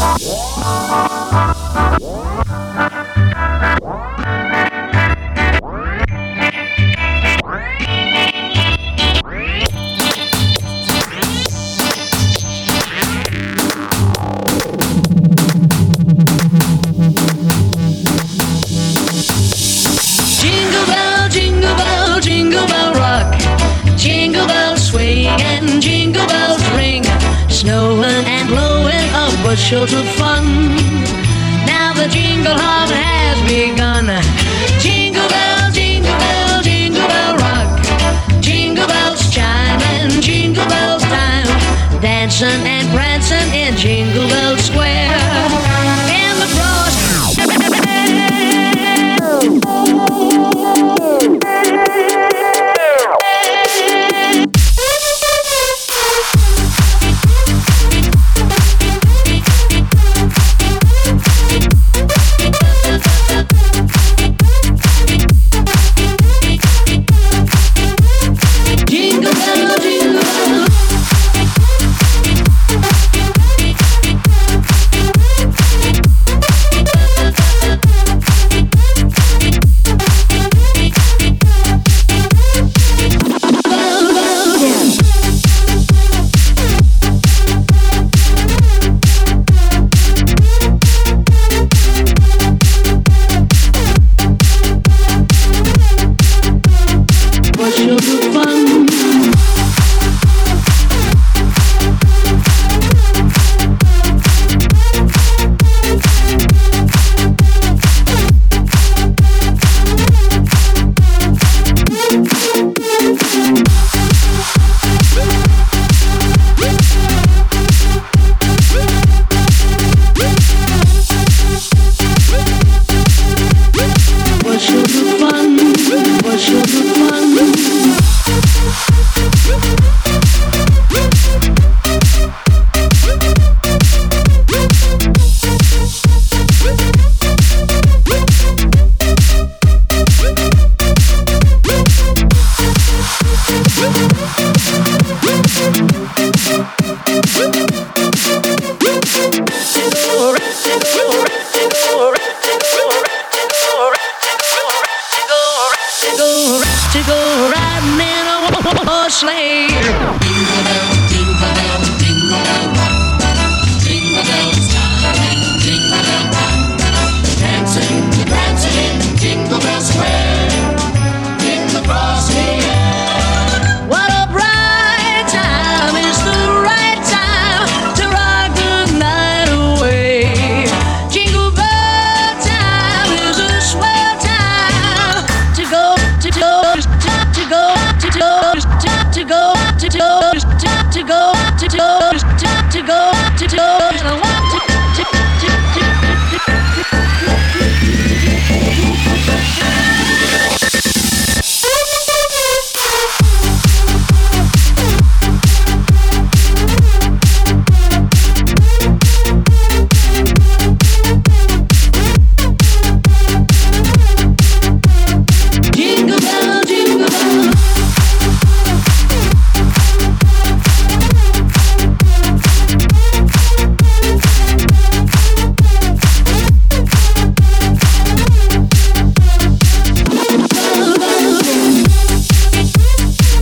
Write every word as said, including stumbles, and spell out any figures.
Jingle bell, jingle bell, jingle bell rock. Jingle bells swing and jingle bells ring. Snowing and blowing up bushels of fun. Now the jingle hop has begun. Jingle bell, jingle bell, jingle bell rock. Jingle bells chime and jingle bells time. Dancing and prancing in Jingle Bell Square.